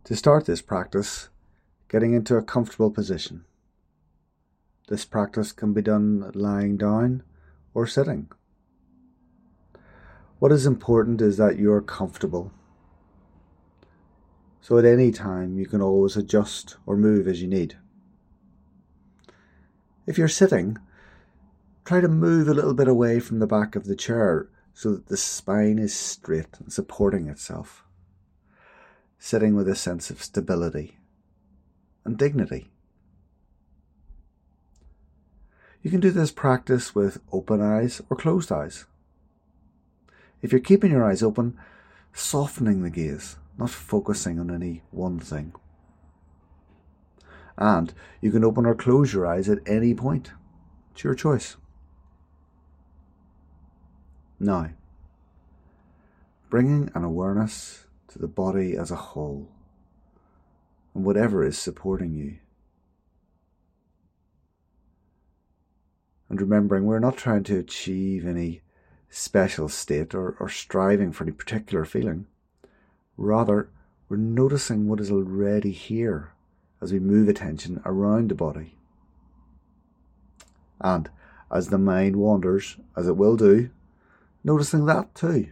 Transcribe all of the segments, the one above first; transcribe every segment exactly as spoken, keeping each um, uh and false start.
To start this practice, getting into a comfortable position. This practice can be done lying down or sitting. What is important is that you're comfortable. So at any time you can always adjust or move as you need. If you're sitting, try to move a little bit away from the back of the chair so that the spine is straight and supporting itself. Sitting with a sense of stability and dignity. You can do this practice with open eyes or closed eyes. If you're keeping your eyes open, softening the gaze, not focusing on any one thing. And you can open or close your eyes at any point. It's your choice. Now, bringing an awareness to the body as a whole and whatever is supporting you. And remembering we're not trying to achieve any special state or, or striving for any particular feeling. Rather, we're noticing what is already here as we move attention around the body. And as the mind wanders, as it will do, noticing that too.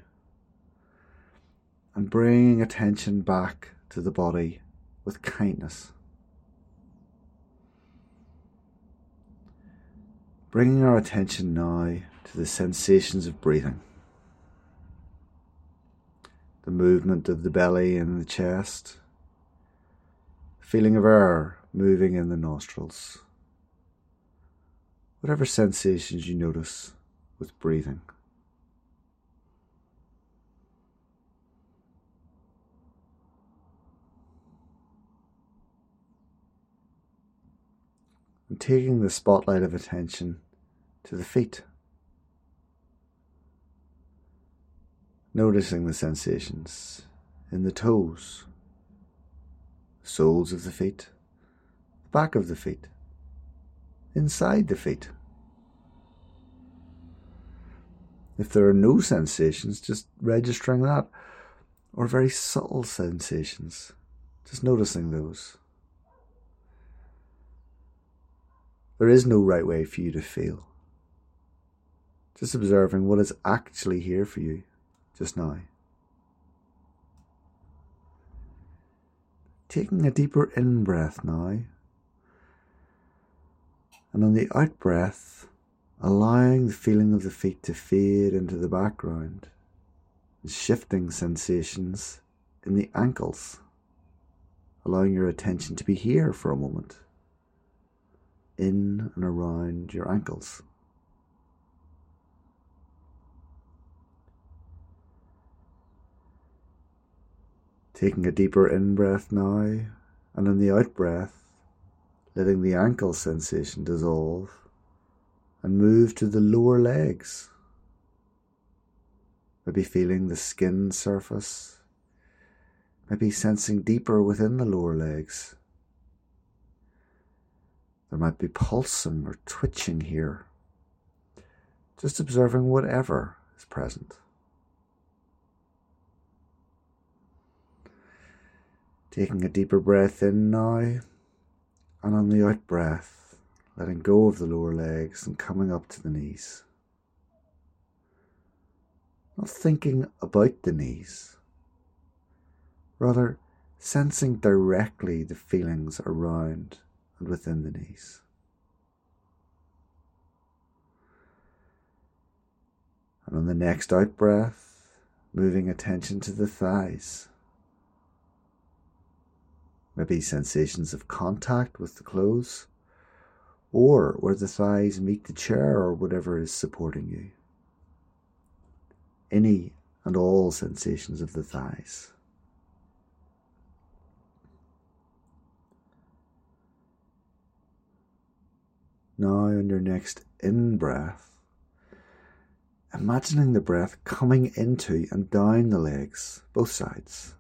And bringing attention back to the body with kindness. Bringing our attention now to the sensations of breathing. The movement of the belly and the chest. The feeling of air moving in the nostrils. Whatever sensations you notice with breathing. And taking the spotlight of attention to the feet. Noticing the sensations in the toes, the soles of the feet, the back of the feet, inside the feet. If there are no sensations, just registering that, or very subtle sensations, just noticing those. There is no right way for you to feel. Just observing what is actually here for you just now. Taking a deeper in-breath now. And on the out-breath, allowing the feeling of the feet to fade into the background. And shifting sensations in the ankles. Allowing your attention to be here for a moment. In and around your ankles. Taking a deeper in-breath now, and on the out-breath, letting the ankle sensation dissolve and move to the lower legs. Maybe feeling the skin surface, maybe sensing deeper within the lower legs. There might be pulsing or twitching here. Just observing whatever is present. Taking a deeper breath in now, and on the out breath, letting go of the lower legs and coming up to the knees. Not thinking about the knees, rather sensing directly the feelings around and within the knees. And on the next out breath, moving attention to the thighs. Maybe sensations of contact with the clothes, or where the thighs meet the chair or whatever is supporting you. Any and all sensations of the thighs. Now on your next in-breath, imagining the breath coming into and down the legs, both sides.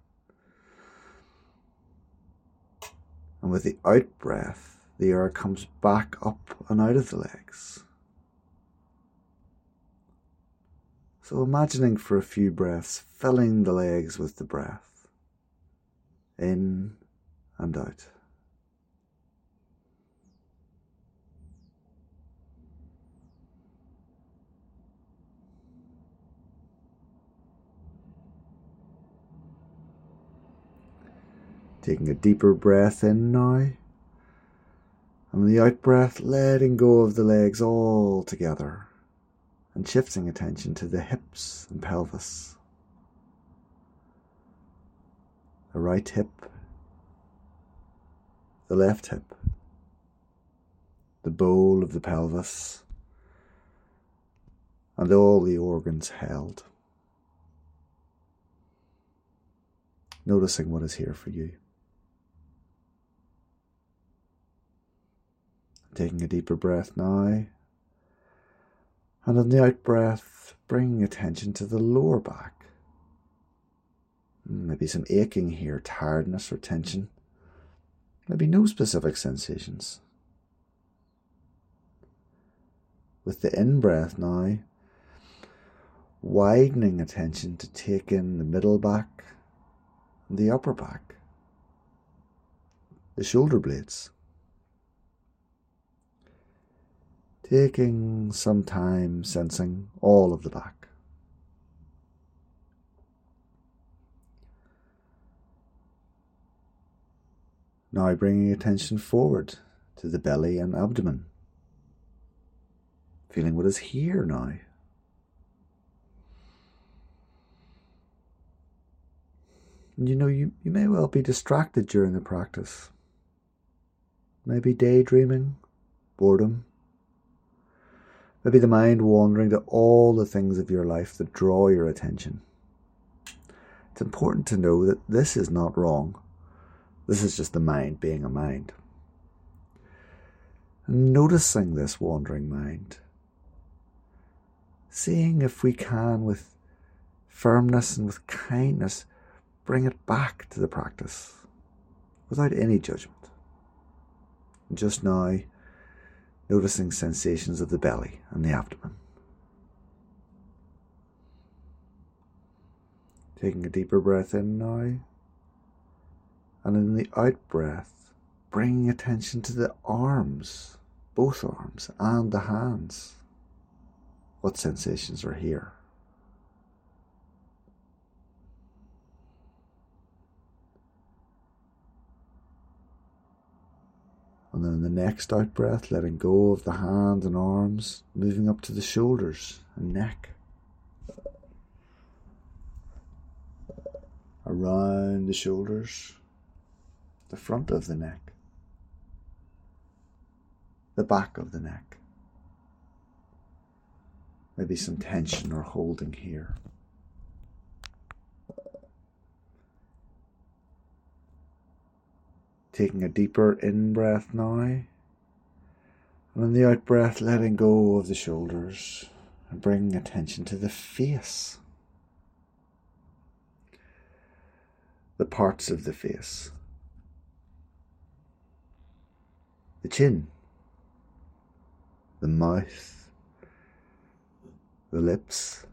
And with the out-breath, the air comes back up and out of the legs. So imagining for a few breaths, filling the legs with the breath. In and out. Taking a deeper breath in now. And with the out breath, letting go of the legs all together and shifting attention to the hips and pelvis. The right hip, the left hip, the bowl of the pelvis, and all the organs held. Noticing what is here for you. Taking a deeper breath now, and on the out breath, bringing attention to the lower back. Maybe some aching here, tiredness or tension. Maybe no specific sensations. With the in-breath now, widening attention to take in the middle back and the upper back, the shoulder blades. Taking some time sensing all of the back. Now bringing attention forward to the belly and abdomen. Feeling what is here now. And you know, you, you may well be distracted during the practice. Maybe daydreaming, boredom. Maybe the mind wandering to all the things of your life that draw your attention. It's important to know that this is not wrong. This is just the mind being a mind. And noticing this wandering mind. Seeing if we can, with firmness and with kindness, bring it back to the practice without any judgment. And just now, noticing sensations of the belly and the abdomen. Taking a deeper breath in now. And in the out breath, bringing attention to the arms, both arms and the hands. What sensations are here? And then in the next out breath, letting go of the hands and arms, moving up to the shoulders and neck. Around the shoulders, the front of the neck, the back of the neck. Maybe some tension or holding here. Taking a deeper in-breath now. And on the out-breath, letting go of the shoulders and bringing attention to the face. The parts of the face. The chin. The mouth. The lips.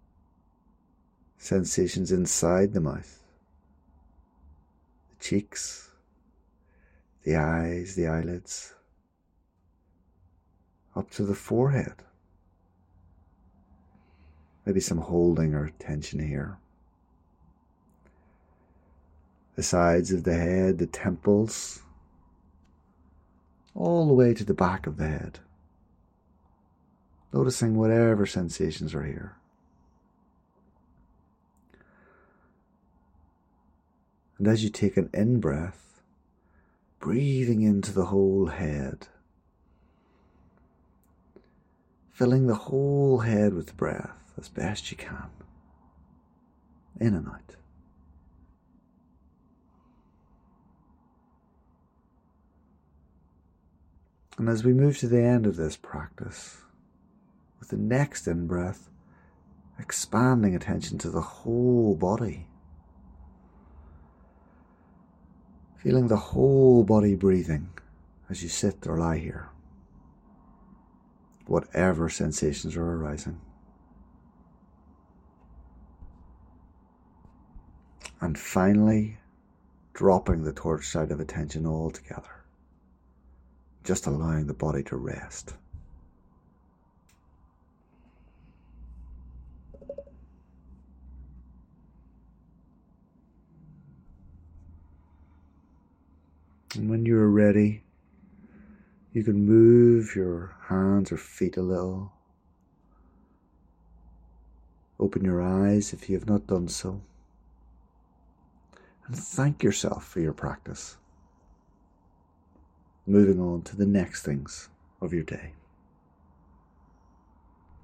Sensations inside the mouth. The cheeks. The eyes, the eyelids, up to the forehead. Maybe some holding or tension here. The sides of the head, the temples, all the way to the back of the head. Noticing whatever sensations are here. And as you take an in-breath, breathing into the whole head, filling the whole head with breath as best you can, in and out. And as we move to the end of this practice, with the next in-breath, expanding attention to the whole body, feeling the whole body breathing as you sit or lie here, whatever sensations are arising. And finally, dropping the torch side of attention altogether, just allowing the body to rest. And when you're ready, you can move your hands or feet a little. Open your eyes if you have not done so. And thank yourself for your practice. Moving on to the next things of your day.